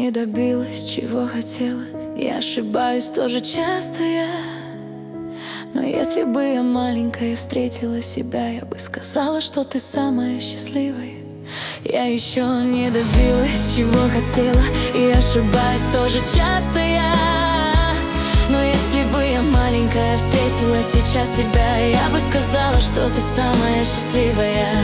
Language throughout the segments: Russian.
не добилась, чего хотела. Я ошибаюсь тоже часто я. Но если бы я маленькая встретила себя, я бы сказала, что ты самая счастливая. Я еще не добилась, чего хотела, и ошибаюсь тоже часто я. Но если бы я маленькая встретила сейчас себя, я бы сказала, что ты самая счастливая.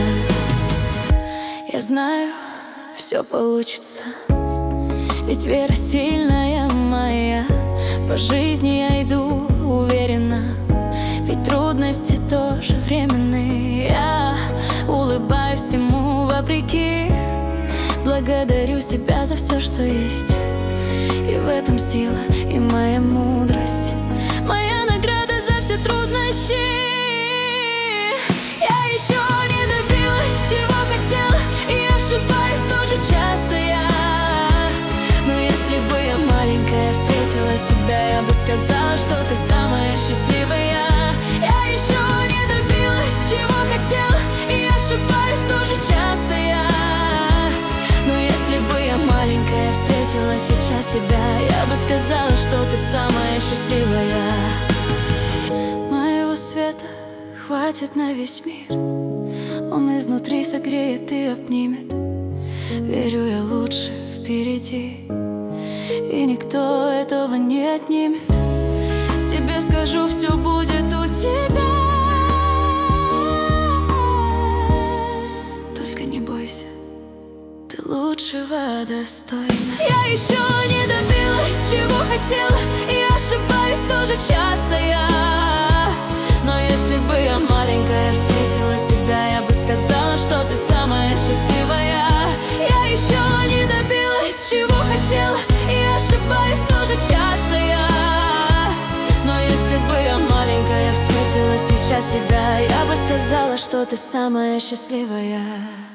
Я знаю, все получится, ведь вера сильная моя. По жизни я иду уверенно, ведь трудности тоже временные. Я улыбаюсь всему вопреки, благодарю себя за все, что есть. И в этом сила и моя мудрость, моя награда за все трудности. Я еще не добилась, чего хотела, и ошибаюсь тоже часто я. Но если бы я маленькая встретила себя, я бы сказала, что ты самая счастливая. Я еще не добилась, чего хотела, и ошибаюсь тоже часто я. Но если бы я маленькая встретила сейчас себя, я бы сказала, что ты самая счастливая. Моего света хватит на весь мир, он изнутри согреет и обнимет. Верю я, лучше впереди, и никто этого не отнимет. Себе скажу, все будет у тебя. Только не бойся, ты лучшего достойна. Я еще не добилась, чего хотела, и ошибаюсь тоже часто я. Но если бы я маленькая встретила себя, я бы сказала, что ты самая счастливая. Я еще не добилась, чего хотела, и ошибаюсь тоже часто я. Но если бы я маленькая встретила сейчас себя, я бы сказала, что ты самая счастливая.